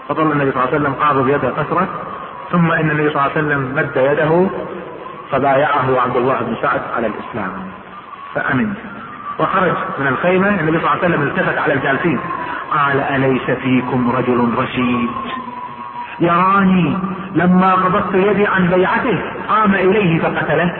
فظل النبي صلى الله عليه وسلم قابض يده فترة، ثم ان النبي صلى الله عليه وسلم مد يده فبايعه عبد الله بن سعد على الاسلام فامن وخرج من الخيمة. النبي صلى الله عليه وسلم التفت على الجالسين قال: أليس فيكم رجل رشيد يراني لما قبضت يدي عن بيعته قام إليه فقتله؟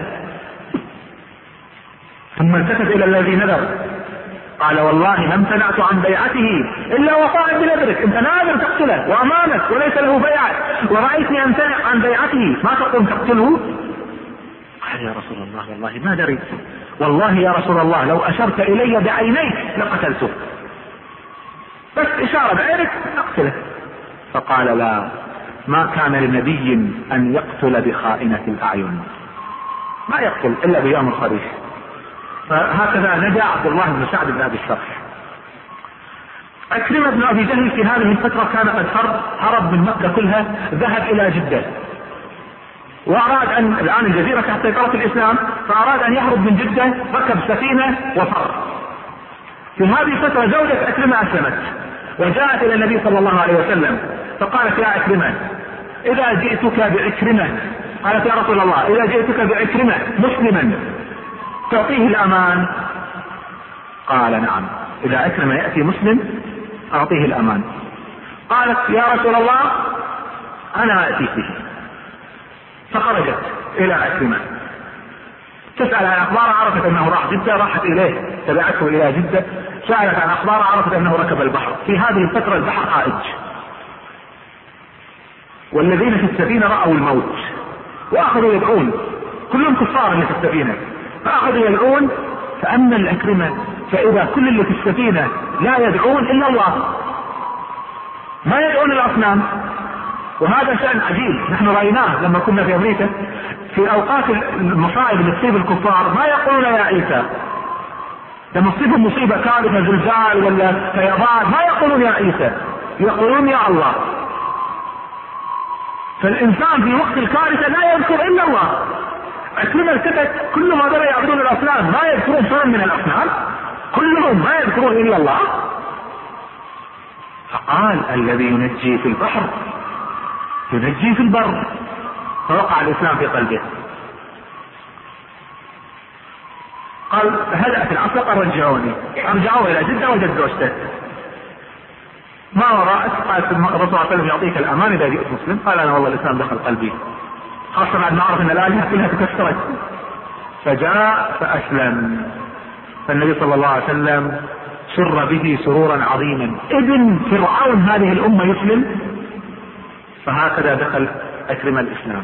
ثم التفت إلى الذي نذر قال: والله ما امتنعت عن بيعته إلا وقائم بنذرك، انت ناذر تقتله وأمامك وليس له بيعة، ورأيتني امتنع عن بيعته، ما تقوم تقتله؟ قال: يا رسول الله والله ما دريت، والله يا رسول الله لو أشرت إلي بعينيك لقتلته، بس إشارة بعينك أقتله. فقال: لا، ما كان لنبي أن يقتل بخائنة الأعين، ما يقتل إلا بأمر صريح. فهكذا نجا عبد الله بن سعد بن أبي الصرح. عكرمة بن أبي جهل في هذه الفترة كان قد هرب من مكة كلها، ذهب إلى جدة، وأراد أن الآن الجزيرة تحت سيطرة الإسلام، فأراد أن يهرب من جدة، ركب سفينة وفر. في هذه الفترة زوجة عكرمة أسلمت وجاءت إلى النبي صلى الله عليه وسلم فقالت: يا عكرمة إذا جئتك بعكرمة، قالت: يا رسول الله إذا جئتك بعكرمة مسلما تعطيه الأمان؟ قال: نعم، إذا عكرمة يأتي مسلم أعطيه الأمان. قالت: يا رسول الله أنا أتيك به. فخرجت إلى عكرمة تسأل عن أخبار، عرفت أنه راح جدة، راحت إليه تبعته إلى جدة، سألت عن أخبار، عرفت أنه ركب البحر. في هذه الفترة البحر هائج، والذين في السفينة رأوا الموت وأخذوا يدعون، كلهم كفار اللي في السفينة، فأخذوا يدعون. فأما العكرمة فإذا كل اللي في السفينة لا يدعون إلا الله، ما يدعون الأصنام. وهذا شأن عجيب نحن رأيناه لما كنا في أمريكا، في أوقات المصائب اللي تصيب الكفار ما يقولون يا عيسى، لما تصيبهم مصيبة كارثة زلزال ولا فيضان ما يقولون يا عيسى، يقولون يا الله. فالإنسان في وقت الكارثة لا يذكر إلا الله. عكرمة التفت، كل ما بدأوا يعبدون الأصنام ما يذكرون شيئا من الأصنام، كلهم ما يذكرون إلا الله. فقال: الذي ينجي في البحر ينجي في البر. فوقع الإسلام في قلبه. قال: هدأت العصر، رجعوني. رجعوه إلى جدة وجد زوجته. ما وراءك؟ قالت: الرسول صلى الله عليه وسلم يعطيك الأمان إذا جئت مسلم. قال: أنا والله الإسلام دخل قلبي، خاصة بعد ما عرف أن الآلهة كلها تكسرت. فجاء فأسلم. فالنبي صلى الله عليه وسلم سر به سرورا عظيما، ابن فرعون هذه الأمة يسلم. فهكذا دخل عكرمة الإسلام.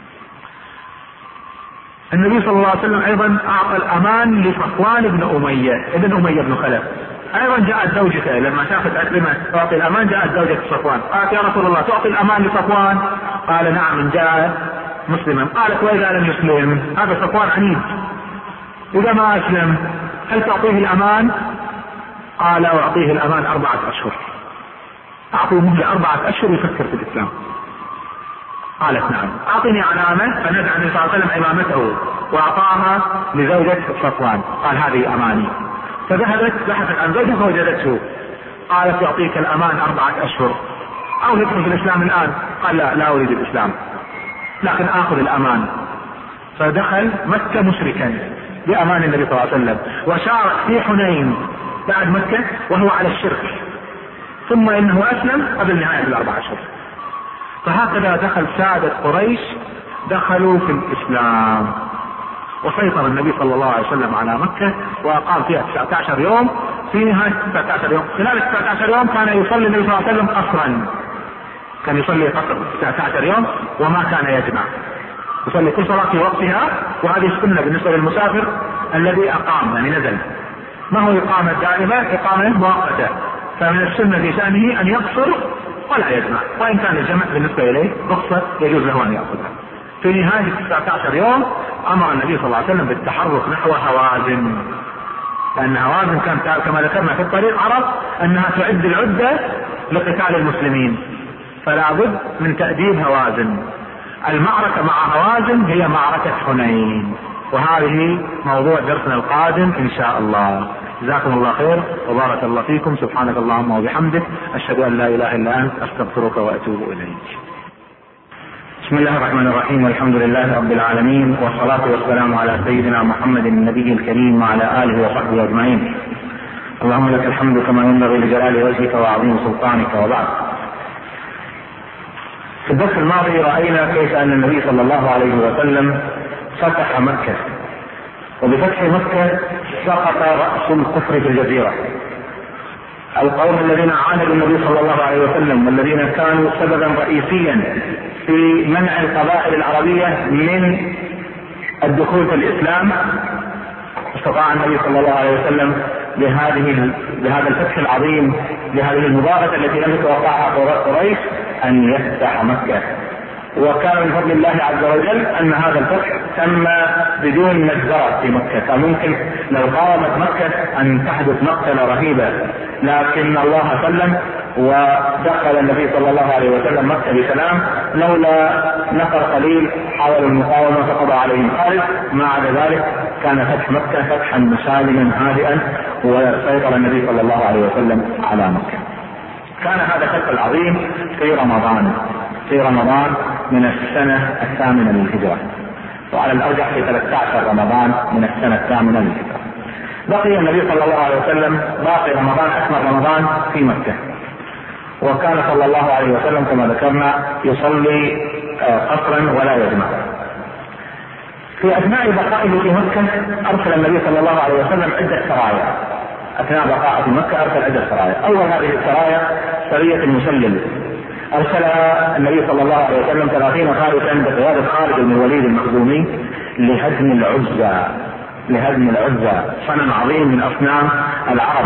النبي صلى الله عليه وسلم أيضا أعطى الأمان لصفوان بن أمية ابن أمية بن خلف. أيضا جاءت زوجته لما شافت عكرمة تعطي الأمان، جاءت زوجة صفوان قالت: يا رسول الله تعطي الأمان لصفوان؟ قال: نعم إن جاء مسلما. قالت: وإذا لم يسلم؟ هذا صفوان عنيد، إذا ما أسلم هل تعطيه الأمان؟ قال: أعطيه الأمان 4 أشهر، أعطيه مهلة 4 أشهر يفكر في الإسلام. قالت: نعم. أعطني علامة. فنزع النبي صلى الله عليه وسلم عمامته وأعطاها لزوجة صفوان، قال: هذه أماني. فذهبت بحثت عن زوجها فوجدته. قالت: يعطيك الأمان 4 أشهر، أو ندخل في الإسلام الآن؟ قال: لا أريد الإسلام، لكن آخذ الأمان. فدخل مكة مشركا بأمان النبي صلى الله عليه وسلم، وشارك في حنين بعد مكة وهو على الشرك، ثم إنه أسلم قبل نهاية 4 أشهر. فهكذا دخل سادة قريش، دخلوا في الإسلام، وسيطر النبي صلى الله عليه وسلم على مكة وأقام فيها 19 يوم. في نهاية 19 يوم، خلال 19 يوم كان يصلي النبي صلى الله عليه وسلم قصرا، كان يصلي قصر 19 يوم وما كان يجمع، يصلي كل صلاة في وقتها. وهذه السنة بالنسبة للمسافر الذي أقام، يعني نزل، ما هو إقامة دائمة، إقامة مؤقتة. فمن السنة في شأنه أن يقصر ولا يجمع، وإن كان الجمع بالنسبة إليه رخصة يجوز له أن يأخذها. في نهاية 19 يوم أمر النبي صلى الله عليه وسلم بالتحرك نحو هوازن، لأن هوازن كان كما ذكرنا في الطريق عرف أنها تعد العدة لقتال المسلمين، فلا بد من تأديب هوازن. المعركة مع هوازن هي معركة حنين، وهذه موضوع درسنا القادم إن شاء الله. جزاكم الله خير وبارك الله فيكم. سبحانك اللهم وبحمدك، أشهد أن لا إله إلا أنت، أستغفرك وأتوب إليك. بسم الله الرحمن الرحيم، والحمد لله رب العالمين، والصلاة والسلام على سيدنا محمد النبي الكريم وعلى آله وصحبه أجمعين. اللهم لك الحمد كما ينبغي لجلال وجهك وعظيم سلطانك. وبعد، في الدرس الماضي رأينا كيف أن النبي صلى الله عليه وسلم فتح مكة، وبفتح مكة سقط رأس الكفر في الجزيرة. القوم الذين عاندوا النبي صلى الله عليه وسلم والذين كانوا سببا رئيسيا في منع القبائل العربية من الدخول في الإسلام، استطاع النبي صلى الله عليه وسلم بهذا الفتح العظيم، بهذه المباغتة التي لم يتوقعها قريش، أن يفتح مكة. وكان من فضل الله عز وجل أن هذا الفتح تم بدون مجزرة في مكة. كان ممكن لو قاومت مكة أن تحدث مقتلة رهيبة، لكن الله سلم ودخل النبي صلى الله عليه وسلم مكة بسلام. لولا نفر قليل حاولوا المقاومة فقضى عليهم خالد. ما عدا ذلك كان فتح مكة فتحا مسالما هادئا، وسيطر النبي صلى الله عليه وسلم على مكة. كان هذا الفتح العظيم في رمضان من السنة 8 للهجرة، وعلى الأرجح في 13 رمضان من السنة 8 للهجرة. بقي النبي صلى الله عليه وسلم باقي رمضان، أكمل رمضان في مكة. وكان صلى الله عليه وسلم كما ذكرنا يصلي قصرا ولا يجمع. في أثناء بقائه في مكة أرسل النبي صلى الله عليه وسلم عدة سرايا. أثناء بقائه في مكة أرسل عدة سرايا. أول هذه السرايا سرية المسلم، أرسلها النبي صلى الله عليه وسلم 30 فارسا بقيادة خالد بن الوليد المخزومي لهدم العزى، صنم عظيم من أصنام العرب.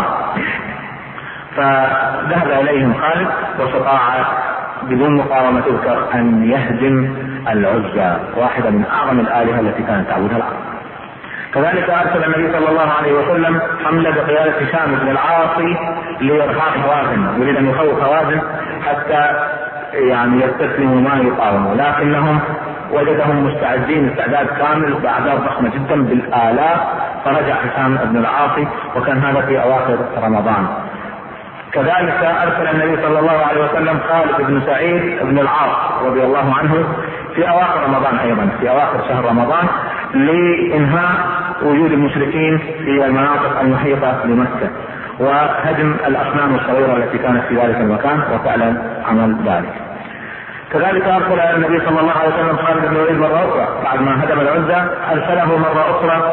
فذهب إليهم خالد واستطاع بدون مقاومة تذكر أن يهدم العزى، واحدة من أعظم الآلهة التي كانت تعبدها العرب. كذلك أرسل النبي صلى الله عليه وسلم حملة بقيادة هشام بن العاصي لإرهاق هوازن، يريد أن يخوف هوازن حتى يستسلموا ما يقاوموا، لكنهم وجدهم مستعدين استعداد كامل بأعداد ضخمة جدا بالآلاف، فرجع هشام بن العاصي، وكان هذا في أواخر رمضان. كذلك أرسل النبي صلى الله عليه وسلم خالد بن سعيد بن العاص رضي الله عنه في أواخر رمضان، أيضا في أواخر شهر رمضان، لإنهاء وجود المشركين في المناطق المحيطة بمكة وهدم الأصنام الصغيرة التي كانت في ذلك المكان، وفعلا عمل ذلك. كذلك أرسل النبي صلى الله عليه وسلم خالد بن الوليد مرة أخرى بعد ما هدم العزى، أرسله مرة أخرى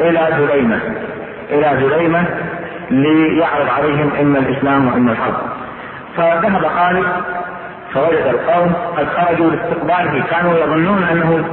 إلى جريمة ليعرض عليهم إما الإسلام وإما الحرب. فذهب خالد فوجد القوم قد خرجوا لاستقباله، كانوا يظنون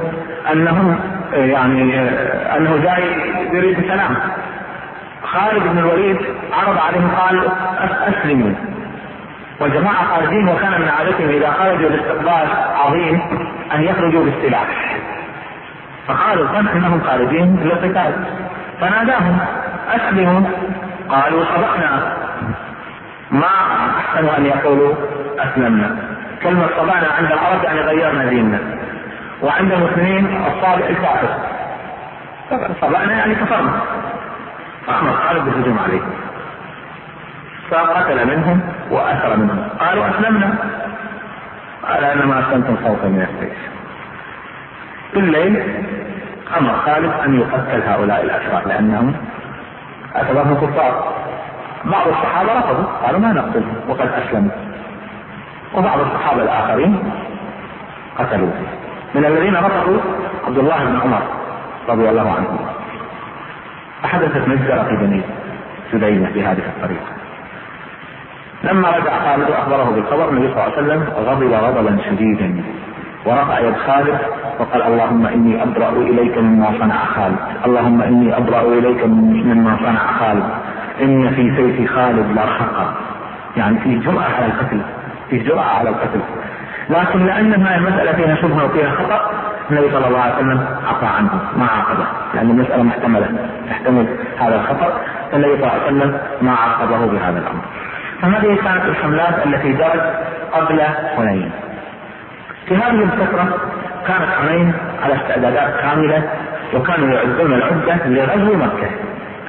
أنه جاي يريد السلام. خالد بن الوليد عرض عليهم قال أسلموا، والجماعة خارجين، وكان من عادتهم إذا خرجوا لاستقبال عظيم أن يخرجوا بالسلاح. فقالوا ظن أنهم خارجين للقتال، فناداهم أسلموا، قالوا صدقنا. ما أحسن أن يقولوا أسلمنا. كلمة صدقنا عند العرب يعني غيرنا ديننا، وعند المسلمين الصابع الكافر. صدقنا يعني كفرنا. فأمر خالد بالهجوم عليهم، فقتل منهم وأسر منهم. قالوا أسلمنا، قال إنما أسلمتم خوفا من السيف. في الليل أمر خالد أن يقتل هؤلاء الأسرى لأنهم اعتبرهم كفار. بعض الصحابة رفضوا، قالوا ما نقتلهم وقد أسلموا، وبعض الصحابة الآخرين قتلوه. من الذين رفضوا عبد الله بن عمر رضي الله عنه. فحدثت مجزرة في بني سليمة في هذه الطريقة. لما رجع خالد وأخبره بالخبر، النبي صلى الله عليه وسلم غضب غضبا شديدا، ورفع يد خالد وقال اللهم إني أبرأ إليك مما صنع خالد، اللهم إني أبرأ إليك مما صنع خالد، إن في سيف خالد لرحقا. يعني فيه جرأة على القتل، لكن لأنها المسألة فيها شبهة وفيها خطأ، النبي صلى الله عليه وسلم عفى عنه ما عاقبه، لأن المسألة محتملة تحتمل هذا الخطأ، فالنبي صلى الله عليه وسلم ما عاقبه بهذا الأمر. فهذه كانت الحملات التي جرت قبل حنين. في هذه الفترة كانت حنين على استعدادات كاملة، وكانوا يعدون العدة لغزو مكة.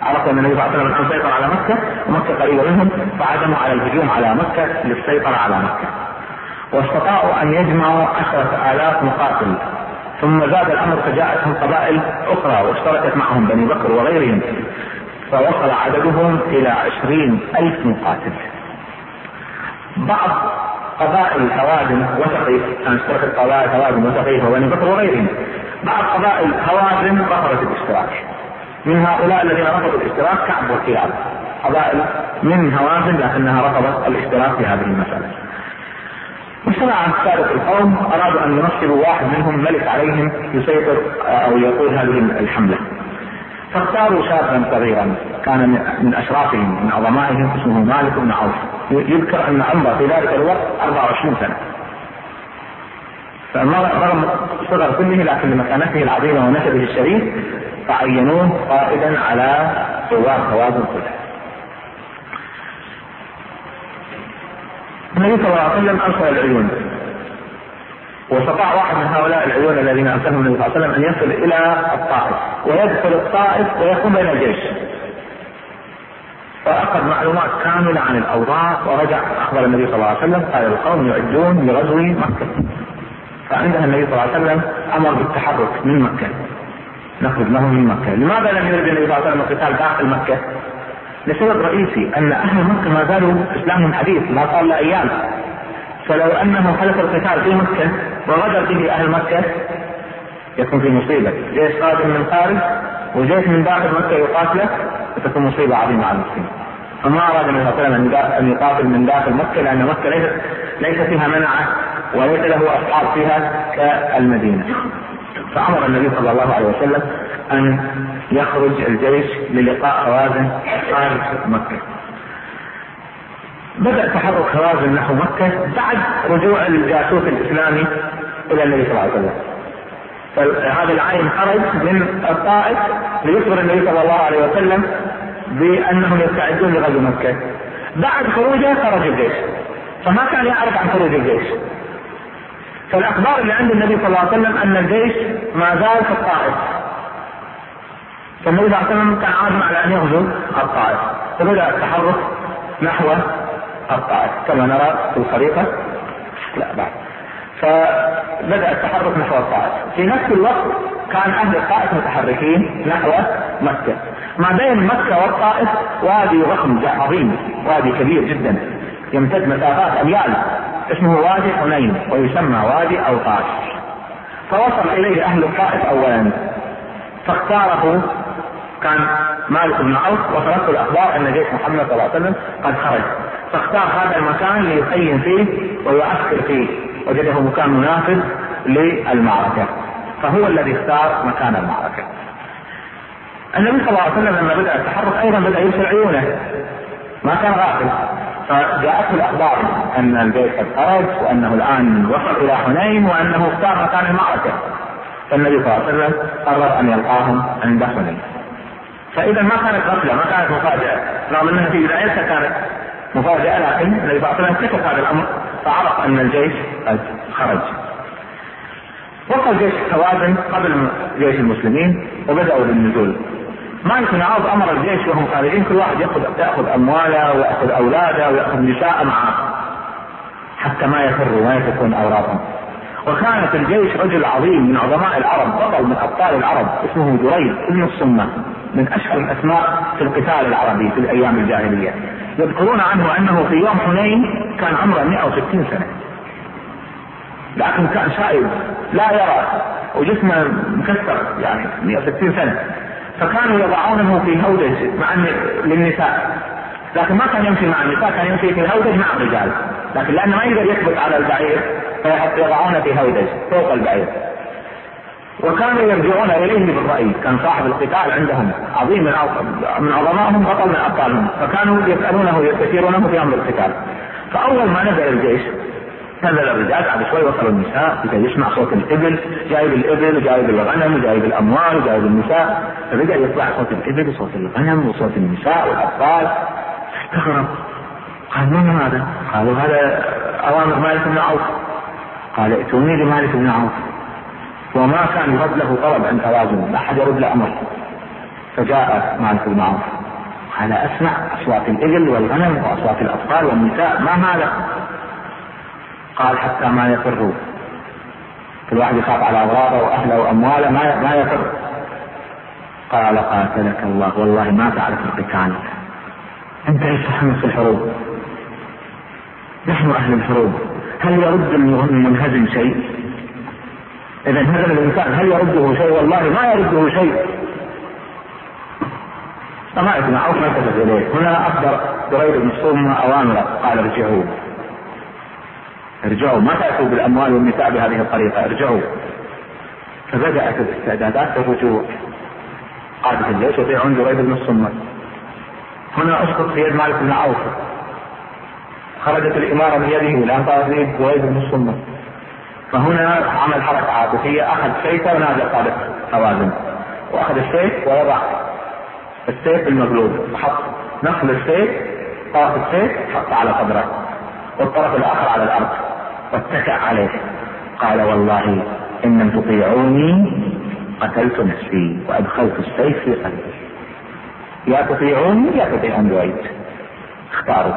عرف ان النبي صلى الله عليه وسلم سيطر على مكة ومكة قريبة منهم، فعزموا على الهجوم على مكة للسيطرة على مكة، واستطاعوا ان يجمعوا 10,000 مقاتل. ثم زاد الامر فجاءتهم قبائل اخرى واشتركت معهم بني بكر وغيرهم، فوصل عددهم الى 20,000 مقاتل. بعض قبائل هوازن وثقيف، كان اشتركت قبائل هوازن وثقيف وبني بكر وغيرهم، بعض قبائل هوازن رفضت الاشتراك. من هؤلاء الذين رفضوا الاشتراك كعب وكيال، قبائل من هوازن لكنها رفضت الاشتراك في هذه المسألة. واجتمع سادة القوم ارادوا ان ينصبوا واحد منهم ملك عليهم يسيطر او يقود هذه الحملة، فاختاروا شابا صغيرا كان من اشرافهم من عظمائهم اسمه مالك بن عوف. يذكر ان عمره في ذلك الوقت 24 سنة، فرغم صغر سنه لكن لمكانته العظيمة ونسبه الشريف فعينوه قائدا على ثوار هوازن كلها. النبي صلى الله عليه وسلم ارسل العيون، واستطاع واحد من هؤلاء العيون الذين ارسلهم النبي صلى الله عليه وسلم ان يصل الى الطائف ويدخل الطائف ويقوم بين الجيش، فاخذ معلومات كاملة عن الاوضاع ورجع اخبر النبي صلى الله عليه وسلم قال القوم يعدون لغزو مكة. فعندها النبي صلى الله عليه وسلم امر بالتحرك من مكة، نخرج لهم من مكة. لماذا لم يرد النبي صلى الله عليه وسلم القتال داخل مكة؟ لسبب رئيسي، ان اهل مكة ما زالوا اسلامهم حديث لا صار له ايام، فلو انه حدث القتال في مكة وغدر به اهل مكة يكون في مصيبة، جيش قادم من خارج وجيش من داخل مكة يقاتله وتكون مصيبة عظيمة على المسلمين. فما اراد النبي صلى الله عليه وسلم ان يقاتل من داخل مكة، لان مكة ليس فيها منعة وليس له اصحاب فيها كالمدينة. فامر النبي صلى الله عليه وسلم ان يخرج الجيش للقاء هوازن خارج مكة. بدأ تحرك هوازن نحو مكة بعد رجوع الجاسوس الاسلامي الى النبي صلى الله عليه وسلم. فهذا العين خرج من الطائف ليخبر النبي صلى الله عليه وسلم بانهم يستعدون لغزو مكة. بعد خروجه خرج الجيش، فما كان يعرف عن خروج الجيش. فالاخبار اللي عند النبي صلى الله عليه وسلم ان الجيش ما زال في الطائف، فالنبي صلى الله عليه وسلم كان عازم على ان يغزو الطائف، فبدأ التحرك نحو الطائف كما نرى في الخريطة. لا بعد، فبدأ التحرك نحو الطائف. في نفس الوقت كان اهل الطائف متحركين نحو مكة. ما بين مكة والطائف وادي ضخم عظيم، وادي كبير جدا يمتد مسافات اميال، اسمه وادي حنين ويسمى وادي اوطاس. فوصل اليه اهل الطائف اولا، فاختاره كان مالك بن عوف وصلته الاخبار ان جيش محمد صلى الله عليه وسلم قد خرج، فاختار هذا المكان ليخيم فيه ويعسكر فيه، وجده مكان مناسب للمعركة، فهو الذي اختار مكان المعركة. النبي صلى الله عليه وسلم لما بدأ التحرك ايضا بدأ يرسل عيونه، ما كان غافل، فجاءته الاخبار ان الجيش قد خرج وانه الان وصل الى حنين وانه اختار مكان المعركة. فالنبي صلى الله عليه وسلم قرر ان يلقاهم عند حنين. فاذا ما كانت غفلة، ما كانت مفاجأة، رغم انها في بدايتها كانت مفاجأة، لكن النبي صلى الله عليه وسلم كشف هذا الامر فعرف ان الجيش قد خرج. وصل جيش هوازن قبل جيش المسلمين وبدأوا بالنزول. مالك بن عوف امر الجيش وهم خارجين كل واحد ياخذ امواله وياخذ اولاده وياخذ نساء معه حتى ما يفروا ما يفكون اوراقهم. وكانت الجيش رجل عظيم من عظماء العرب، بطل من ابطال العرب اسمه دريد ابن الصمة، من اشهر الاسماء في القتال العربي في الايام الجاهلية. يذكرون عنه انه في يوم حنين كان عمره 160 سنة، لكن كان شائب لا يرى وجسمه مكسر، يعني 160 سنة. فكانوا يضعونه في هودج للنساء، لكن ما كان يمشي مع النساء، كان يمشي في هودج مع الرجال، لكن لأنه ما يقدر يثبت على البعير فيضعونه في هودج فوق البعير. وكانوا يرجعون إليه بالرأي، كان صاحب القتال عندهم عظيم من عظمائهم، بطل من أبطالهم، فكانوا يسألونه ويستشيرونه في أمر القتال. فأول ما نزل الجيش نزل الرجال، بعد شوي وصلوا النساء، يسمع صوت الإبل، جايب الإبل جايب الغنم جايب الأموال جايب النساء، فبدأ يطلع صوت الإبل وصوت الغنم وصوت النساء والأطفال. استغرب، قال من هذا؟ قالوا هذا أوامر مالك بن عوف. قال ائتوني لمالك بن عوف. وما كان يرد له طلب عند هوازن، لا أحد يرد له أمر. فجاء مالك بن عوف على أسمع أصوات الإبل والغنم وأصوات الأطفال والنساء، ما هذا؟ قال حتى ما يفروا، كل واحد يخاف على أغراضه وأهله وأمواله ما يفر. قال قاتلك الله والله ما تعرف القتال، أنت ايش تحمل في الحروب؟ نحن أهل الحروب، هل يرد المنهزم شيء؟ إذا هذا الإنسان هل يرده شيء؟ والله ما يرده شيء. فما يسمع أو ما يلتفت إليه. هنا أخبر دريد بن الصمة أوامر، قال ارجعوا ما تأتوا بالأموال والنساء بهذه الطريقة، ارجعوا. فبدأت الاستعدادات للرجوع، قادة الجيش يطيعون دريد بن الصمة. هنا أسقط في يد مالك بن عوف، خرجت الإمارة من يده الآن طارت في يد دريد بن الصمة. فهنا عمل حركة عاطفية، أخذ سيفه ونادى قادة هوازن، وأخذ السيف ووضع السيف المغلوب، وحط نقل السيف، طرف السيف حط على صدره والطرف الآخر على الأرض واتكأ عليه. قال والله إن لم تطيعوني قتلت نفسي وأدخلت السيف في قلبي، يا تطيعوني يا تطيعون دريد، اختاروا.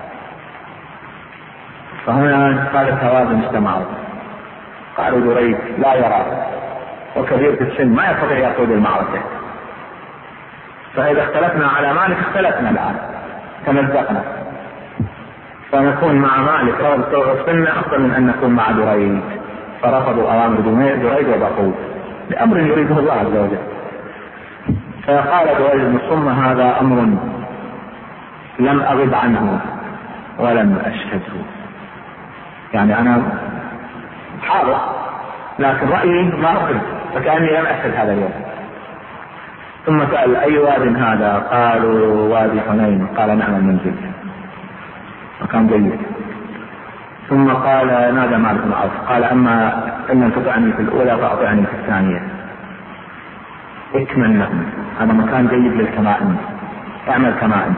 فهنا قالت هوازن استمعوا، قالوا دريد لا يرى وكبير في السن ما يستطيع يقود المعركة، فإذا اختلفنا على مالك اختلفنا الآن تمزقنا، فنكون مع مالك رغم السنة أفضل من أن نكون مع دريد. فرفضوا أوامر دريد وبقوا لأمر يريده الله عز وجل. فقال دريد بن الصمة هذا أمر لم أغب عنه ولم أشهده، يعني أنا حاضر لكن رأيي ما أخذ، فكأني لم أشهد هذا اليوم. ثم سأل أي واد هذا؟ قالوا وادي حنين. قال نعم المنزل، وكان جيد. ثم قال نادى مالك بن عوف قال أما إن لم تطعني في الأولى فأطعني في الثانية، اكمل لهم، هذا مكان جيد للكمائن، اعمل كمائن.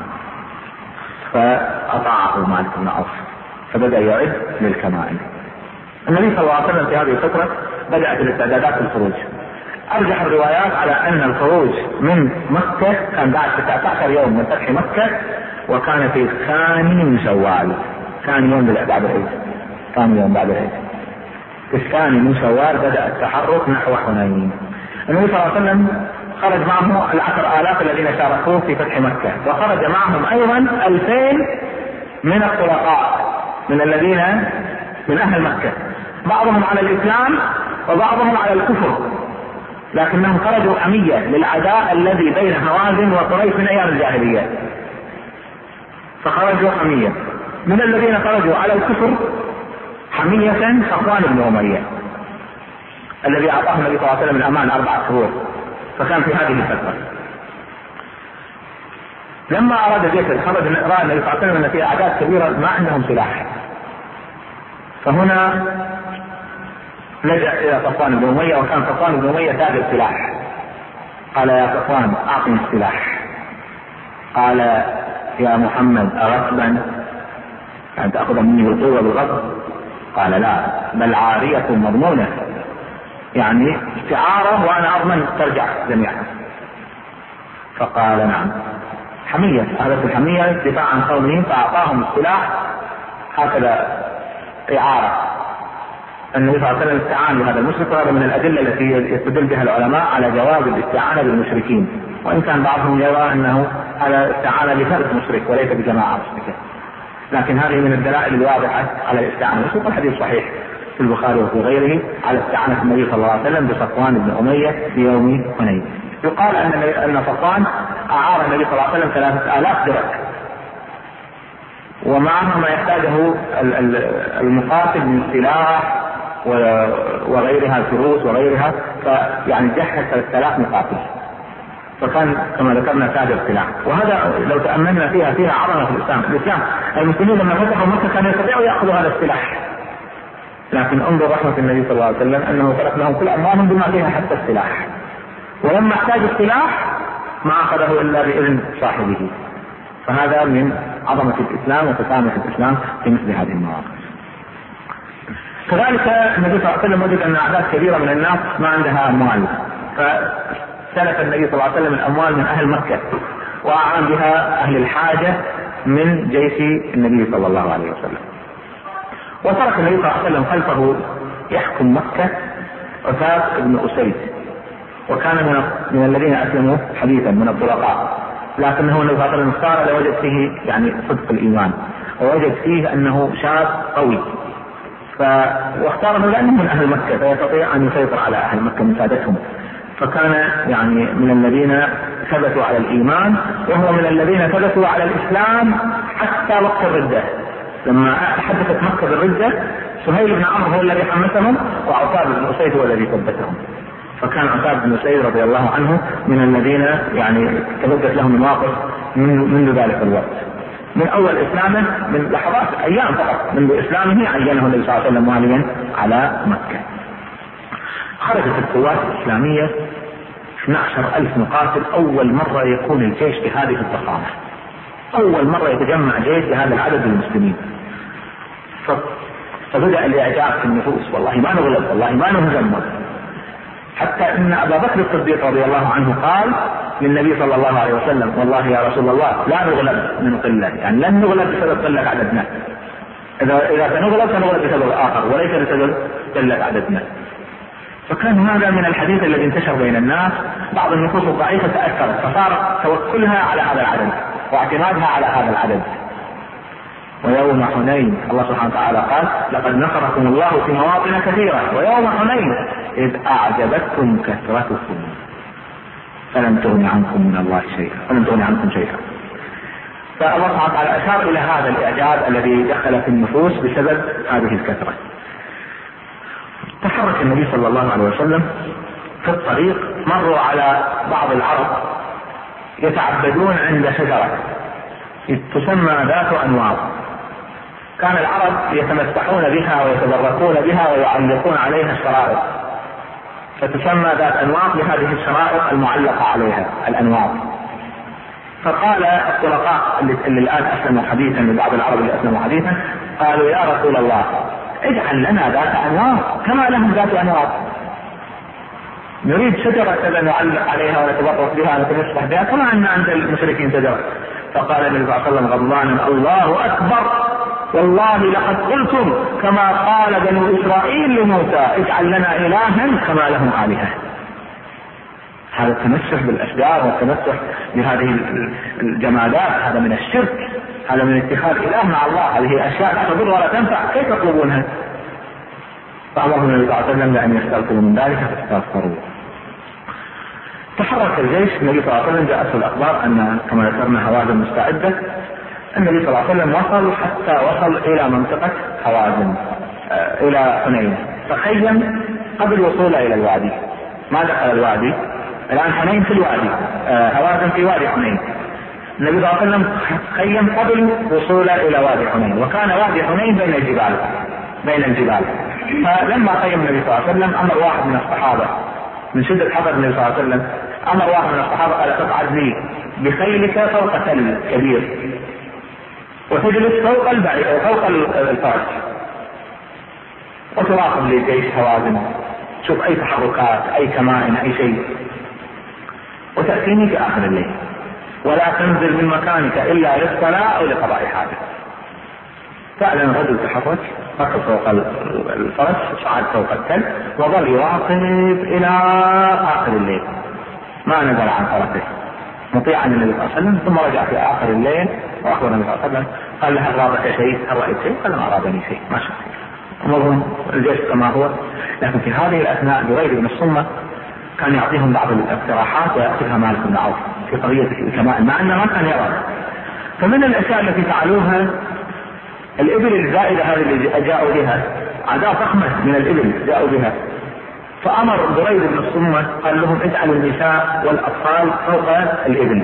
فأطاعه مالك بن عوف فبدأ يعد للكمائن. النبي صلى الله عليه وسلم في هذه الفترة بدأت الاستعدادات للخروج. أرجح الروايات على أن الخروج من مكة كان بعد 19 يوم من فتح مكة، وكان في الثاني من شوال، ثاني يوم بعد العيد، ثاني يوم بعد العيد، في الثاني من شوال بدأ التحرك نحو حنين. النبي صلى الله عليه وسلم خرج معه 10,000 الذين شاركوه في فتح مكة، وخرج معهم أيضا 2000 من الطلقاء من الذين من أهل مكة، بعضهم على الإسلام وبعضهم على الكفر، لكنهم خرجوا حمية للعداء الذي بين هوازن وقريش من أيام الجاهلية، فخرجوا حمية. من الذين خرجوا على الكفر حمية صفوان بن أمية الذي أعطاه النبي صلى الله عليه وسلم الأمان 4 شهور، فكان في هذه الفترة. لما أراد جيش الخرج رأى النبي صلى الله عليه وسلم أن في أعداد كبيرة ما عندهم سلاح، فهنا لجأ إلى صفوان بن أمية، وكان صفوان بن أمية تاجر سلاح. قال يا صفوان أعطني السلاح. قال يا محمد أغصبا أن تأخذ مني القوة بالغصب؟ قال لا، بل عارية مضمونة، يعني استعارة وأنا أضمن ترجع جميعا. فقال نعم، حمية، هذا الحمية دفاع عن قومهم، فأعطاهم السلاح هكذا إعارة. النبي صلى الله عليه وسلم استعان بهذا المشرك، وهذا من الأدلة التي يستدل بها العلماء على جواز الاستعانة بالمشركين، وإن كان بعضهم يرى أنه على استعانة بفرد مشرك وليس بجماعة مشركة، لكن هذه من الدلائل الواضحة على الاستعانة. وشوف الحديث صحيح في البخاري وفي غيره على استعانة النبي صلى الله عليه وسلم بصفوان بن أمية في يوم حنين. يقال أن صفوان أعار النبي صلى الله عليه وسلم 3000 درك، ومعها ما يحتاجه المقاتل من سلاح وغيرها، الفروس وغيرها، فيعني جهز 3000 مقاتل، فكان كما ذكرنا تاجر سلاح. وهذا لو تأملنا فيها عظمة في الإسلام. المسلمين لما فتحوا مكة كانوا يستطيعوا يأخذوا هذا السلاح، لكن انظر رحمة النبي صلى الله عليه وسلم أنه ترك لهم كل أموالهم بما فيها حتى السلاح، ولما احتاج السلاح ما أخذه إلا بإذن صاحبه. فهذا من عظمة الإسلام وتسامح الإسلام في مثل هذه المواقف. كذلك النبي صلى الله عليه وسلم وجد أن أعداد كبيرة من الناس ما عندها أموال، فسلف النبي صلى الله عليه وسلم الأموال من أهل مكة، وأعان بها أهل الحاجة من جيش النبي صلى الله عليه وسلم. وترك النبي صلى الله عليه وسلم خلفه يحكم مكة عتاب بن أسيد، وكان من الذين أسلموا حديثا من الطلقاء، لكنه النبي صلى الله عليه وسلم اختار لوجد فيه يعني صدق الإيمان، ووجد فيه أنه شاب قوي، واختاره لأنه من أهل مكة فيستطيع أن يسيطر على أهل مكة من سادتهم، فكان يعني من الذين ثبتوا على الإيمان، وهو من الذين ثبتوا على الإسلام حتى وقت الردة. لما حدثت مكة بالردة سهيل بن عمرو هو الذي حمسهم، وعتاب بن أسيد هو الذي ثبتهم. فكان عتاب بن أسيد رضي الله عنه من الذين يعني تبدت لهم المواقف منذ ذلك الوقت، من أول إسلامه، من لحظات أيام فقط منذ إسلامه عينه النبي صلى الله عليه وسلم واليا على مكة. خرجت القوات الإسلامية 12,000 مقاتل، أول مرة يكون الجيش بهذه الضخامة، أول مرة يتجمع جيش بهذا العدد من المسلمين. فبدأ الإعجاب في النفوس، والله ما نغلب، والله ما نهزم، حتى إن أبا بكر الصديق رضي الله عنه قال للنبي صلى الله عليه وسلم: والله يا رسول الله لا نغلب من قلة، يعني لن نغلب بسبب قلة عددنا، إذا سنغلب سنغلب بسبب آخر وليس بسبب قلة عددنا. فكان هذا من الحديث الذي انتشر بين الناس، بعض النفوس الضعيفة تأثرت فصار توكلها على هذا العدد واعتمادها على هذا العدد. ويوم حنين الله سبحانه وتعالى قال: لقد نصركم الله في مواطن كثيرة ويوم حنين إذ أعجبتكم كثرتكم فلم تغن عنكم من الله شيئا، فلم تغن عنكم شيئا. فالله سبحانه وتعالى أشار إلى هذا الإعجاب الذي دخل في النفوس بسبب هذه الكثرة. تحرك النبي صلى الله عليه وسلم في الطريق، مروا على بعض العرب يتعبدون عند شجرة تسمى ذات أنواط، كان العرب يتمسحون بها ويتبركون بها ويعلقون عليها الشرائط، فتسمى ذات أنواط لهذه الشرائط المعلقة عليها الأنواط. فقال الطلقاء اللي الآن أسلموا حديثا، لبعض العرب اللي أسلموا حديثا، قالوا: يا رسول الله اجعل لنا ذات أنواط كما لهم ذات أنواط، نريد شجرة كذا نعلق عليها ونتبرك بها ونتمسح بها كما أن عند المشركين شجرة. فقال النبي صلى الله عليه وسلم غضبانا: الله أكبر، والله لقد قلتم كما قال بنو إسرائيل لموسى: اجعل لنا إلها كما لهم آلهة. هذا التمسح بالأشجار والتمسح بهذه الجمادات هذا من الشرك، هذا من اتخاذ إله مع الله، هذه أشياء لا تضر ولا تنفع، كيف تطلبونها؟ فأمرهم النبي صلى الله عليه وسلم بأن يستغفروا من ذلك فاستغفروا. تحرك الجيش، النبي صلى الله عليه وسلم جاءته الأخبار أن كما ذكرنا هوازن مستعدة. النبي صلى الله عليه وسلم حتى وصل إلى منطقة هوازن إلى حنين، فخيم قبل وصوله إلى الوادي، ما دخل الوادي، الآن حنين في الوادي، هوازن في وادي حنين. النبي صلى الله عليه وسلم خيم قبل وصوله إلى وادي حنين، وكان وادي حنين بين الجبال. فلما خيم النبي صلى الله عليه وسلم أمر واحد من الصحابة من شدة حضر النبي صلى الله عليه وسلم، أمر واحد من الصحابة قال: تقعد لي بخيلك فوق تل كبير وتجلس فوق الفرس وتراقب لي جيش هوازن، شوف أي تحركات، أي كمائن، أي شيء، وتأتيني في آخر الليل، ولا تنزل من مكانك إلا للصلاة أو لقضاء حاجة. فعلا الرجل تحرك، ركب فوق الفرس، صعد فوق التل، وظل يراقب إلى آخر الليل، ما نزل عن فرسه، مطيعا للنبي صلى الله عليه وسلم. ثم رجع في آخر الليل وأخبر النبي صلى الله عليه وسلم، قال له: هل رابك شيء؟ هل رأيت شيء؟ قال: ما رابني شيء، ما شاء الله. أمرهم الجيش كما هو، لكن في هذه الأثناء بريد بن الصمة كان يعطيهم بعض الاقتراحات ويأخذها مالك بن عوف في قضية الكمائن، مع أنه ما كان يرى. فمن الأشياء التي فعلوها الإبل الزائدة هذه اللي جاءوا بها، أعداء ضخمة من الإبل جاءوا بها، فأمر بريد بن الصمة قال لهم: اجعلوا النساء والأطفال فوق الإبل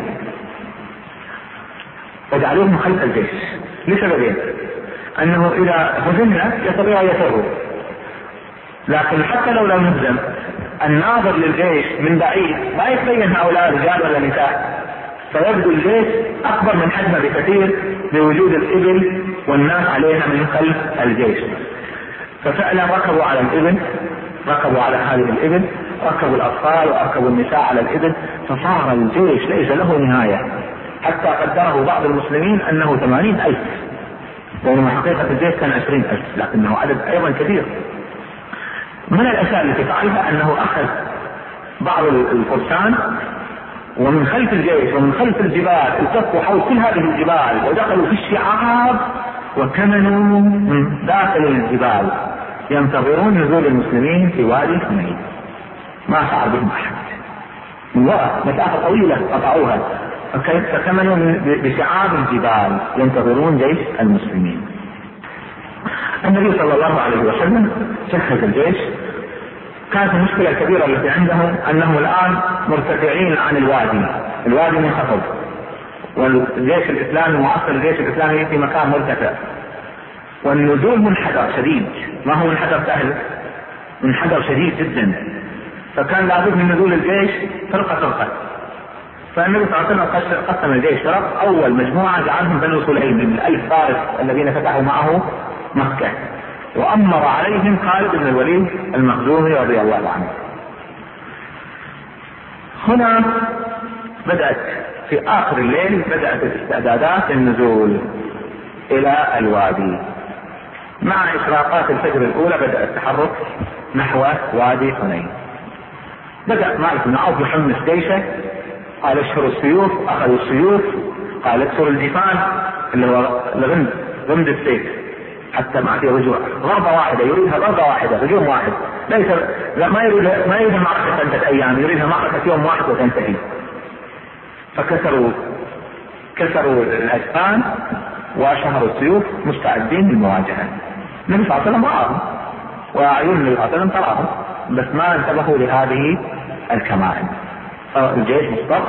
وجعلوهم خلف الجيش، لسببين: أنه إذا هزمنا يستطيع يفروا، لكن حتى لو لم نهزم الناظر للجيش من بعيد ما يبين هؤلاء رجال ولا نساء، فيبدو الجيش أكبر من حجمه بكثير بوجود الإبل والناس عليها من خلف الجيش. ففعلا ركبوا على الإبل، ركبوا على هذه الإبل، ركبوا الأطفال وركبوا النساء على الإبل، فصار الجيش ليس له نهاية، حتى قدره بعض المسلمين أنه 80,000، بينما حقيقة الجيش كان 20,000، لكنه عدد أيضا كبير. من الأشياء التي فعلها أنه أخذ بعض الفرسان ومن خلف الجيش ومن خلف الجبال التفوا حول كل هذه الجبال ودخلوا في الشعاب وكمنوا من داخل الجبال ينتظرون نزول المسلمين في وادي حنين. ما شعر بهم أحد، من وراء مسافة طويلة قطعوها، فكمنوا بشعاب الجبال ينتظرون جيش المسلمين. النبي صلى الله عليه وسلم جهز الجيش. كانت المشكلة الكبيرة التي عندهم أنهم الآن مرتفعين عن الوادي منخفض، والجيش الإسلامي معسكر الجيش الإسلامي في مكان مرتفع، والنزول منحدر شديد، ما هو منحدر سهل، منحدر شديد جدا، فكان لابد من نزول الجيش فرقة. فالنبي صلى الله عليه وسلم قسم الجيش فرق. أول مجموعة جعلهم بنو سليم من 1000 فارس الذين فتحوا معه مكة، وأمر عليهم خالد بن الوليد المخزومي رضي الله عنه. هنا بدأت في آخر الليل بدأت الاستعدادات للنزول إلى الوادي. مع إشراقات الفجر الأولى بدأ التحرك نحو وادي حنين. بدأ مالك بن عوف يحمس جيشه، قال اشهروا السيوف، أخذوا السيوف، قال اكسروا الجفان اللي هو غمد السيف حتى ما في رجوع، ضربة واحدة يريدها، ضربة واحدة، هجوم واحد، ليس ما يريد المعركة 3 أيام، يريدها معركة يوم واحد وتنتهي. فكسروا الأجفان وشهروا السيوف مستعدين للمواجهة. النبي صلى الله عليه وسلم رآهم، وأعين النبي صلى الله عليه وسلم تراهم، بس ما انتبهوا لهذه الكمائن. الجيش مصطف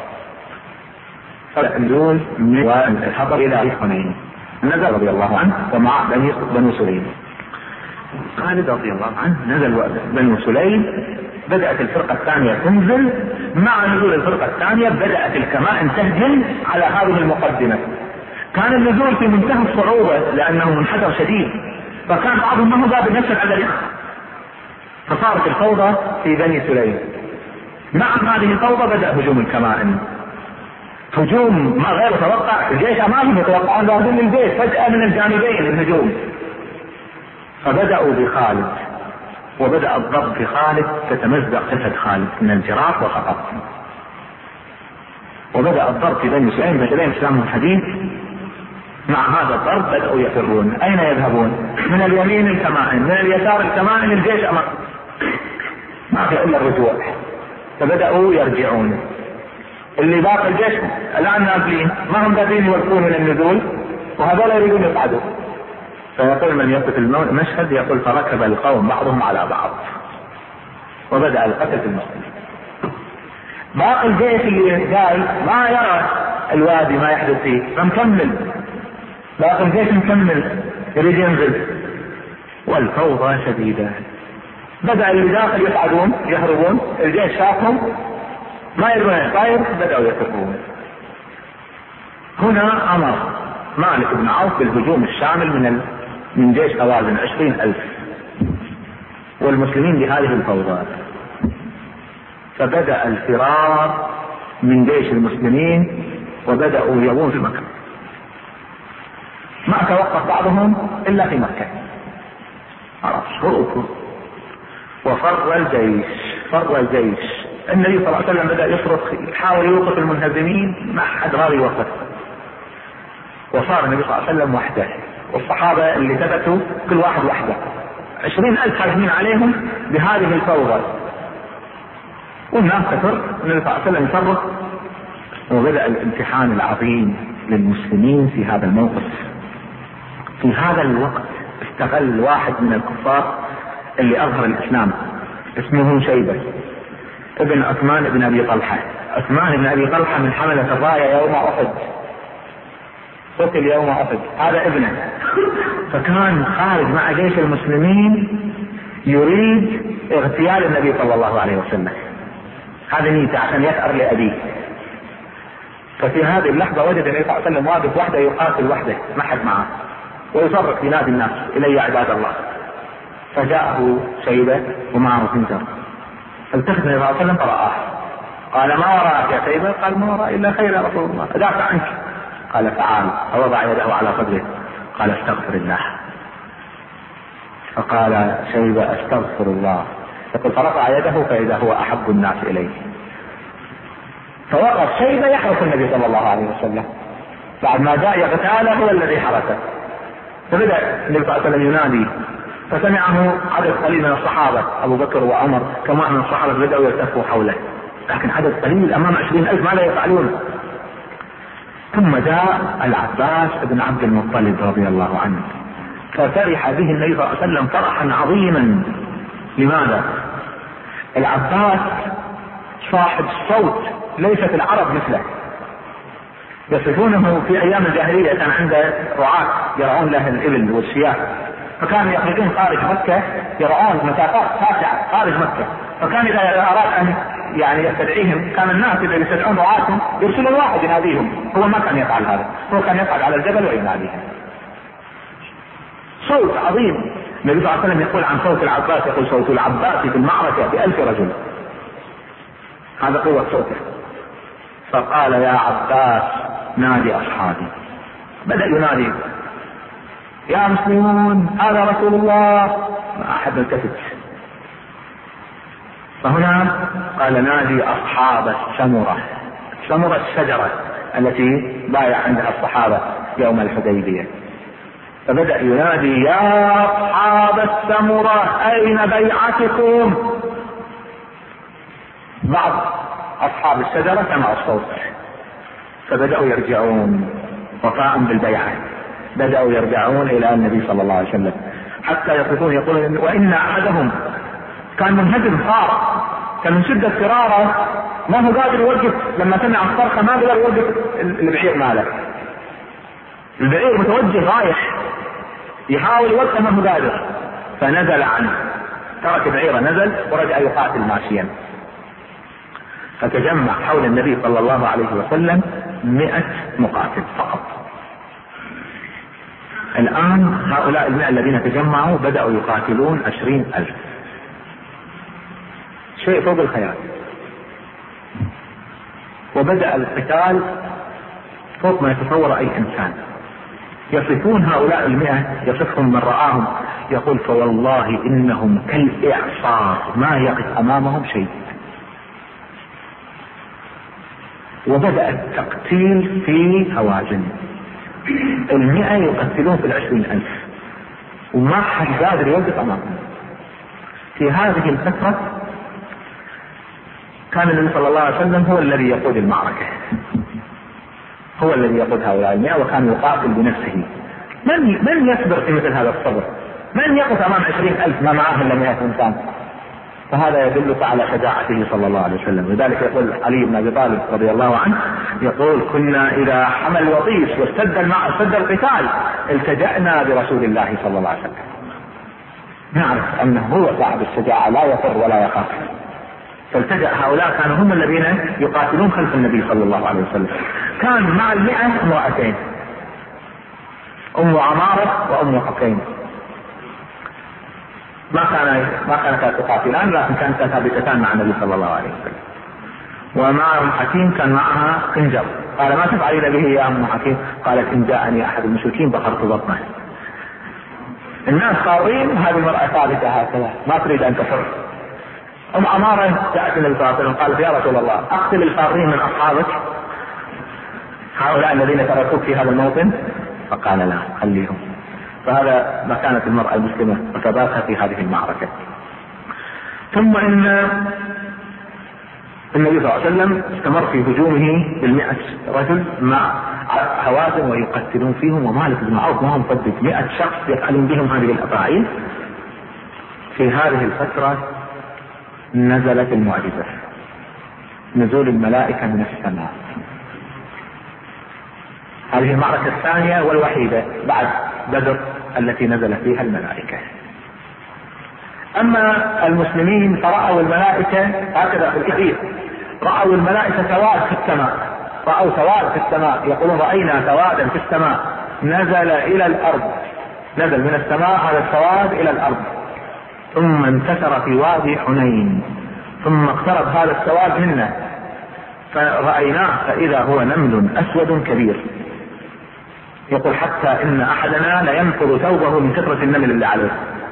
فالنزول من الحضر إلى حنين. نزل رضي الله عنه ومع بنو سليم. خالد رضي الله عنه نزل بنو سليم، بدأت الفرقة الثانية تنزل. مع نزول الفرقة الثانية بدأت الكمائن تهجم على هذه المقدمة. كان النزول في منتهى الصعوبة لأنه منحدر شديد، فكان بعضهم ما هو قابل نفس العدد، فصارت الفوضى في بني سليم. مع هذه الفوضى بدأ هجوم الكمائن، هجوم ما غير متوقع. الجيش امامهم يتوقعون ذهاب الجيش، فجأة من الجانبين الهجوم. فبدأوا بخالد، وبدأ الضرب في خالد، تتمزق جسد خالد من الجراح وسقط. وبدأ الضرب في بني سليم، بني سليم اسلامهم حديث. مع هذا الضرب بدأوا يفرون. أين يذهبون؟ من اليمين الكمائن، من اليسار الكمائن، الجيش أمام، ما في إلا الرجوع. فبدأوا يرجعون. اللي باقي الجيش الآن نازلين، ما هم قادرين يوقفون من النزول، وهذول يريدون يصعدوا. فيقول من يقف المشهد، يقول فركب القوم بعضهم على بعض، وبدأ القتل في المسلمين. باقي الجيش اللي جاي ما يرى الوادي ما يحدث فيه، فمكمل. باقي الجيش مكمل يريد ينزل، والفوضى شديدة. بدأ اللي داخل يصعدون يهربون، الجيش شافهم ما يرون طاير، بدأوا يهربون. هنا أمر مالك بن عوف بالهجوم الشامل من جيش هوازن 20,000، والمسلمين بهذه الفوضى. فبدأ الفرار من جيش المسلمين، وبدأوا يغون في مكة. ما توقف بعضهم إلا في مكة، وفر الجيش. النبي صلى الله عليه وسلم بدأ يصرخ، يحاول يوقف المنهزمين، ما حد راضي يوقف. وصار النبي صلى الله عليه وسلم وحده، والصحابة اللي ثبتوا كل واحد وحده، 20,000 هاجمين عليهم بهذه الفوضى، والناس كثر. النبي صلى الله عليه وسلم يصرخ، وبدأ الامتحان العظيم للمسلمين في هذا الموقف. في هذا الوقت استغل واحد من الكفار اللي أظهر الإسلام، اسمه شيبة ابن عثمان بن أبي طلحة. عثمان بن أبي طلحة من حملة الراية يوم أحد، قتل يوم أحد، هذا ابنه. فكان خارج مع جيش المسلمين يريد اغتيال النبي صلى الله عليه وسلم، هذا نيته عشان يثأر لأبيه. ففي هذه اللحظة وجد النبي صلى الله عليه وسلم واقف وحده يقاتل وحده، ما حد معه، ويصرخ ينادي الناس إلي عباد الله. فجاءه شيبة ومعه خنجر، التفت النبي صلى الله عليه وسلم فرآه، قال ما وراءك يا شيبة؟ قال ما وراء إلا خير يا رسول الله، أدافع عنك. قال تعال، فوضع يده على صدره قال استغفر الله. فقال شيبة استغفر الله، يقول فرفع يده فإذا هو أحب الناس إليه. فوقف شيبة يحرس النبي صلى الله عليه وسلم، بعد ما جاء يغتاله هو الذي حرسه. فبدأ النبي صلى الله عليه وسلم ينادي، فسمعه عدد قليل من الصحابة، أبو بكر وعمر كما من الصحابة بدأوا يلتفوا حوله، لكن عدد قليل أمام 20,000 ما لا يفعلون. ثم جاء العباس بن عبد المطلب رضي الله عنه، ففرح به النبي صلى الله عليه وسلم فرحا عظيما. لماذا؟ العباس صاحب الصوت ليست العرب مثله، يصفونه في ايام الجاهليه كان عنده رعاة يرعون له الابل والشياه، فكانوا يخرجون خارج مكه يرعون مسافات واسعه خارج مكه، فكان اذا اراد ان يعني يستدعيهم كان الناس اذا يستدعون رعاتهم يرسلون واحد يناديهم، هو ما كان يفعل هذا، هو كان يصعد على الجبل ويناديهم. صوت عظيم. النبي صلى الله عليه وسلم يقول عن صوت العباس، يقول صوت العباس في المعركه ب1000 رجل، هذا قوة صوته. فقال يا عباس نادي أصحابي. بدأ ينادي يا مسلمون هذا رسول الله، ما أحد التفت. فهنا قال نادي أصحاب السمرة، السمرة الشجرة التي بايع عندها الصحابة يوم الحديبية. فبدأ ينادي يا أصحاب السمرة أين بيعتكم؟ بعض أصحاب الشجرة سمعوا الصوت فبدأوا يرجعون وفاء بالبيعة، بدأوا يرجعون إلى النبي صلى الله عليه وسلم، حتى يقولون وإن أحدهم كان منهزم صار، كان من شدة فراره ما هو قادر يوقف، لما سمع الصرخة ما قدر يوقف البعير ماله، البعير متوجه رايح يحاول يوقف ما هو قادر، فنزل عنه، ترك بعيره نزل ورجع يقاتل ماشيا. فتجمع حول النبي صلى الله عليه وسلم 100 مقاتل فقط. الآن هؤلاء 100 الذين تجمعوا بدأوا يقاتلون 20,000، شيء فوق الخيال. وبدأ القتال فوق ما يتصور أي إنسان. يصفون هؤلاء 100 يصفهم من رآهم يقول فوالله إنهم كالإعصار ما يقف أمامهم شيء. وبدأ التقتيل في هوازن، 100 يقتلون في 20,000 وما حد قادر يوقف أمامهم. في هذه الفترة كان النبي صلى الله عليه وسلم هو الذي يقود المعركة، هو الذي يقود هؤلاء 100 وكان يقاتل بنفسه. من يصبر في مثل هذا الصبر؟ من يقف أمام 20,000 ما معه إلا 100 إنسان؟ فهذا يدلك على شجاعته صلى الله عليه وسلم. لذلك يقول علي بن ابي طالب رضي الله عنه يقول كنا اذا حمل الوطيس واشتد القتال التجأنا برسول الله صلى الله عليه وسلم، نعرف انه هو صاحب الشجاعه لا يفر ولا يخاف. فالتجأ هؤلاء كانوا هم الذين يقاتلون خلف النبي صلى الله عليه وسلم. كان مع 100 امرأتين، ام عمارة وام حكيم، ما كانتا تقاتلان لكن كانتا ثابتتان مع النبي صلى الله عليه وسلم. ومع ام حكيم كان معها خنجر، قال ما تفعلين به يا ام حكيم؟ قالت ان جاءني احد المشركين بقرت بطنه. الناس خارين، هذه المرأة ثابتة هكذا ما تريد ان تفر. ام عمارة جاءت النبي صلى الله عليه وسلم قالت يا رسول الله اقتل الخارين من اصحابك هؤلاء الذين تركوك في هذا الموطن؟ فقال لا خليهم. فهذا مكانة المرأة المسلمة وثباتها في هذه المعركة. ثم ان النبي صلى الله عليه وسلم استمر في هجومه ب100 رجل مع هوازن ويقتلون فيهم، ومالك بن عوف ما هم مصدق 100 شخص يفعلون بهم هذه الافاعيل. في هذه الفترة نزلت المعجزة، نزول الملائكة من السماء. هذه المعركة الثانية والوحيدة بعد بدر التي نزل فيها الملائكة. اما المسلمين فرأوا الملائكة هكذا في الحديث، رأوا الملائكة سواد في السماء، رأوا سواد في السماء، يقولون رأينا سوادا في السماء نزل الى الارض، نزل من السماء هذا السواد الى الارض ثم انتشر في وادي حنين، ثم اقترب هذا السواد منا فرأيناه فإذا هو نمل أسود كبير، يقول حتى إن أحدنا لينفض ثوبه من كثرة النمل اللي عليه.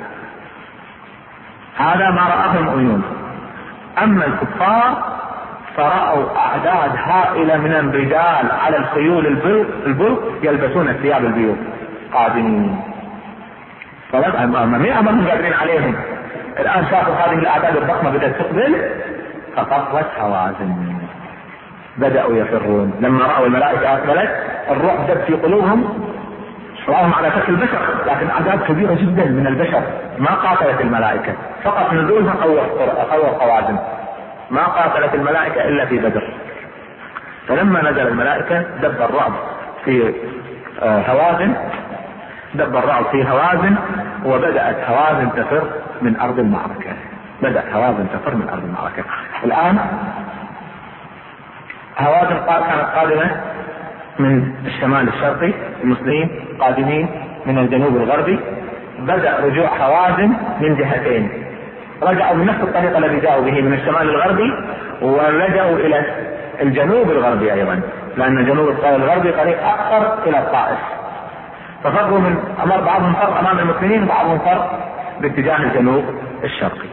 هذا ما رآه المؤمنون. أما الكفار فرأوا أعداد هائلة من الرجال على الخيول البرق يلبسون الثياب البيض قادمين، ما هم قادرين عليهم. الآن شافوا هذه الأعداد الضخمة بدأت تقبل فقفت هوازن، بدأوا يفرون. لما رأوا الملائكة أقبلت الرعب دب في قلوبهم، رأوهم على شكل بشر لكن أعداد كبيرة جدا من البشر. ما قاتلت الملائكة، فقط نزولها قوى هوازن، ما قاتلت الملائكة إلا في بدر. فلما نزل الملائكة دب الرعب في هوازن، دب الرعب في هوازن، وبدأت هوازن تفر من أرض المعركة. بدأت هوازن تفر من أرض المعركة. الآن هوازن كانت قادمة من الشمال الشرقي، المسلمين قادمين من الجنوب الغربي. بدأ رجوع هوازن من جهتين، رجعوا من نفس الطريق الذي جاءوا به من الشمال الغربي، ورجعوا إلى الجنوب الغربي أيضا، لأن الجنوب الغربي طريق أقصر إلى الطائف. ففروا من بعضهم فر أمام المسلمين وبعضهم فر باتجاه الجنوب الشرقي.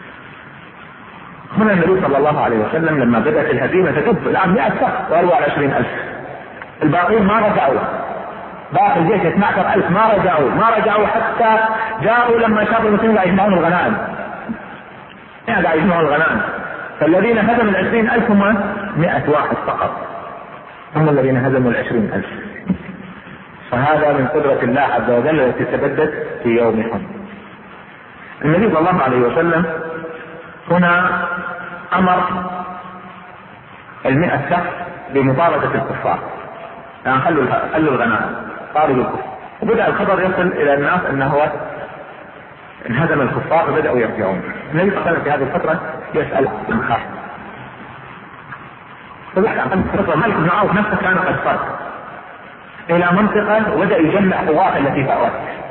هنا النبي صلى الله عليه وسلم لما بدأت الهزيمة تدب، الآن 100 شخص وقالوا على 20,000، الباقين ما رجعوا، باقي الجيش 12,000 ما رجعوا حتى جاءوا لما شافوا المسلمين قاعد يجمعون الغنائم، قاعد يجمعون الغنائم. فالذين هزموا 20,000 هم 100 واحد فقط، هم الذين هزموا 20,000. فهذا من قدرة الله عز وجل التي تبدت في يوم حنين. النبي صلى الله عليه وسلم هنا أمر 100 شخص بمطاردة الكفار، يعني خلوا الغنائم، طاردوا الكفار. وبدأ الخبر يصل إلى الناس أنه انهزم الكفار فبدأوا يرجعون. النبي صلى الله عليه وسلم في هذه الفترة يسأل من خاف، فبحث عن فترة مالك بن عوف نفسه كان قد فر إلى منطقة وبدأ يجمع قوات التي فرت،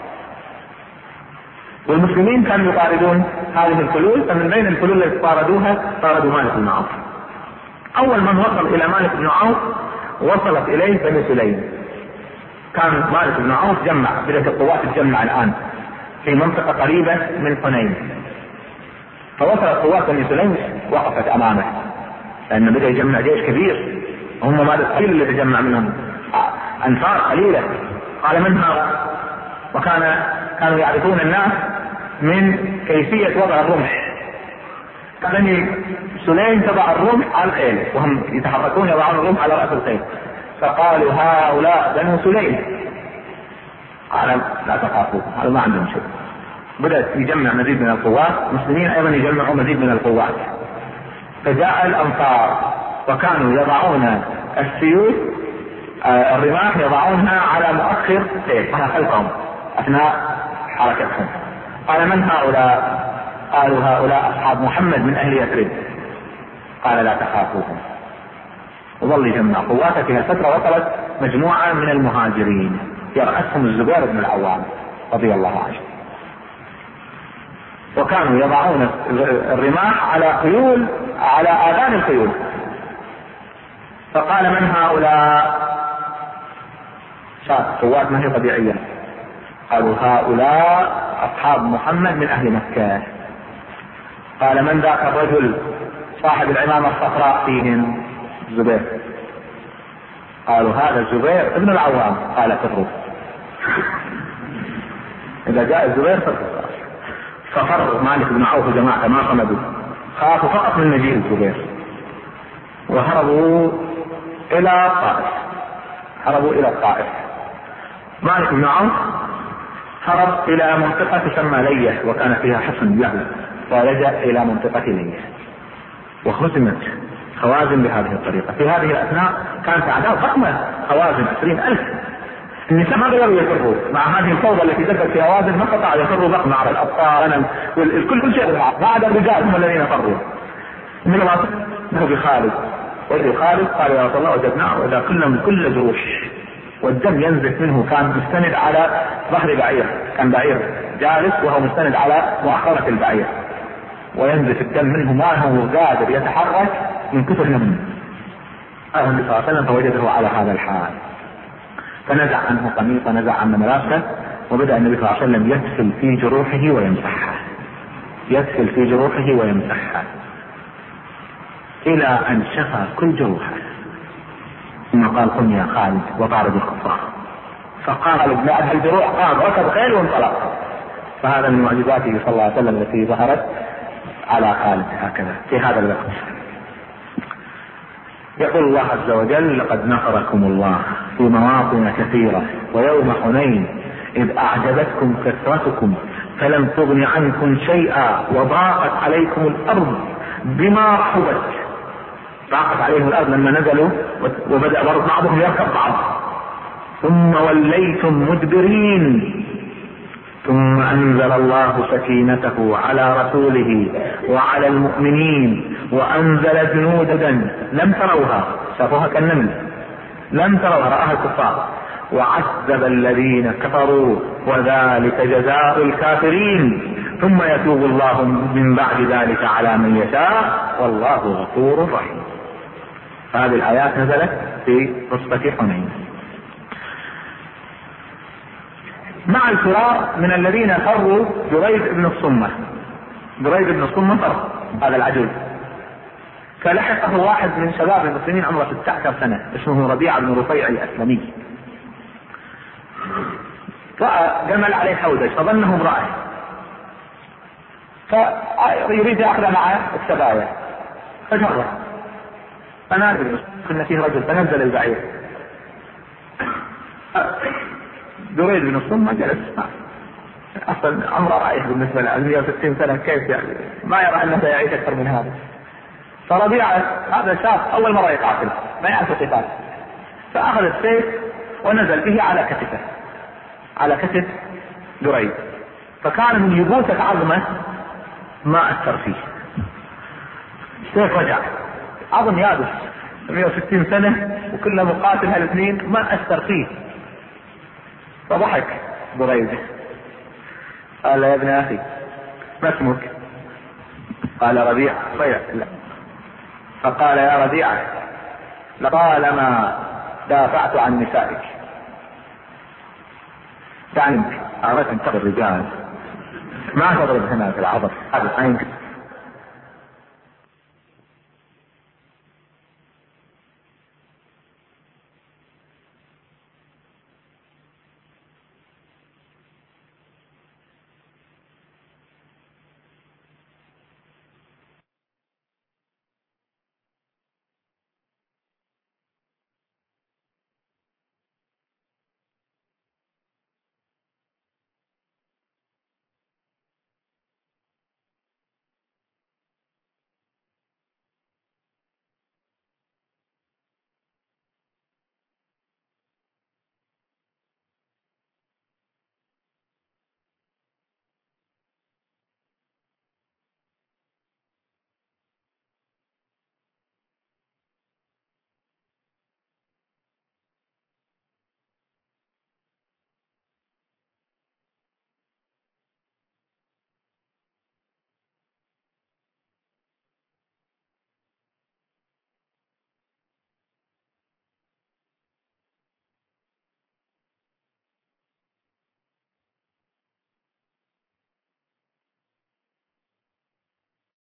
والمسلمين كانوا يطاردون هذه الفلول، فمن بين الفلول التي طاردوها طاردوا مالك بن عوف. أول من وصل إلى مالك بن عوف وصلت إليه بني سليم. كان مالك بن عوف بدأت القوات تجمع الآن في منطقة قريبة من حنين، فوصلت قوات بني سليم وقفت أمامه لأنه بدأ يجمع جيش كبير، هم مالك قليل اللي تجمع منهم أنفار قليلة. قال من هؤلاء؟ كانوا يعرفون الناس من كيفية وضع الرمح. بني سليم تضع الرمح على الخيل وهم يتحركون يضعون الرمح على رأس الخيل، فقالوا هؤلاء بنو سليم. قال لا تخافوا، هذا ما عندهم شيء. بدأت يجمع مزيد من القوات، المسلمين أيضا يجمعوا مزيد من القوات، فجاء الأنصار وكانوا يضعون السيوف الرماح يضعونها على مؤخر سيف خلفهم أثناء حركتهم. قال من هؤلاء؟ قالوا هؤلاء أصحاب محمد من أهل يثرب. قال لا تخافوهم. وظل يجمع قواته. في الفترة وصلت مجموعة من المهاجرين يرأسهم الزبير بن العوام رضي الله عنه، وكانوا يضعون الرماح على آذان الخيول. فقال من هؤلاء؟ شاف قوات ما هي طبيعية. قالوا هؤلاء أصحاب محمد من أهل مكة. قال من ذاك الرجل صاحب العمامة الصفراء فيهم؟ الزبير. قالوا هذا الزبير ابن العوام. قال فروا. إذا جاء الزبير فروا. ففر مالك بن عوف جماعة ما صمدوا، خافوا فقط من مجيء الزبير وهربوا إلى الطائف. مالك بن عوف هرب إلى منطقة تسمى لية وكان فيها حصن له، ولجأ إلى منطقة لية وهزمت خوازن بهذه الطريقة. في هذه الأثناء كانت أعداد ضخمة، خوازن 20,000. النساء ما قدروا يفروا مع هذه الفوضى التي دخلت في هوازن، ما استطاعوا يفروا ضخم على الأبطال كل شيء، ما عدا الرجال هم الذين فروا. من الله بخالد وجه خالد قال يا رسول الله وجدناه وإذا كل جروش والدم ينزف منه، كان مستند على ظهر بعير، كان بعير جالس وهو مستند على مؤخرة البعير، وينزف الدم منه ما هو قادر يتحرك من كثر الدم. النبي صلى الله عليه وسلم فوجده على هذا الحال، فنزع عنه قميصه، نزع عنه ملابسه، وبدأ النبي صلى الله عليه وسلم يغسل في جروحه ويمسحها، يغسل في جروحه ويمسحها إلى أن شفى كل جروحه. ثم قال قم يا خالد وطارد الكفار، فقال بعد الجروح قام ركب خيل وانطلق. فهذا من معجزاته صلى الله عليه وسلم التي ظهرت على خالد هكذا في هذا الوقت. يقول الله عز وجل لقد نصركم الله في مواطن كثيرة ويوم حنين إذ أعجبتكم كثرتكم فلم تغن عنكم شيئا وضاقت عليكم الأرض بما رحبت. ضاقت عليهم الأرض لما نزلوا وبدأ بعضهم يركب بعض. ثم وليتم مدبرين ثم أنزل الله سكينته على رسوله وعلى المؤمنين وأنزل جنودا لم تروها، شافوها كالنمل لم تروها، رآها الكفار، وعذب الذين كفروا وذلك جزاء الكافرين ثم يتوب الله من بعد ذلك على من يشاء والله غفور رحيم. هذه الآيات نزلت في قصة حنين. مع الفرار من الذين فروا دريد بن الصمة. دريد بن الصمة فر هذا العجوز، فلحقه واحد من شباب المسلمين عمره 16 سنة اسمه ربيعة بن رفيع الأسلمي، رأى جمل عليه حوزج فظنه امرأة فيريد يأخذ معه السبايا فجره، فنادى ان فيه رجل فنزل البعير. دريد بن الصمة جلس اصلا عمره رايح بالنسبه له 160 سنه، كيف يعني ما يرى انه سيعيش اكثر من هذا. فربيعه هذا شاب اول مره يقاتل ما يعرف القتال، فاخذ السيف ونزل به على كتفه، على كتف دريد، فكان من يبوسه عظمه ما اثر فيه. السيف رجع عظم يابس 160 سنه وكله مقاتل هالاثنين ما اثر فيه. فضحك دريد قال يا ابن اخي ما اسمك؟ قال ربيع ربيع. فقال يا ربيعة لطالما دافعت عن نسائك، يعني أردت أن تضرب الرجال ما تضرب هنا في العضل هذا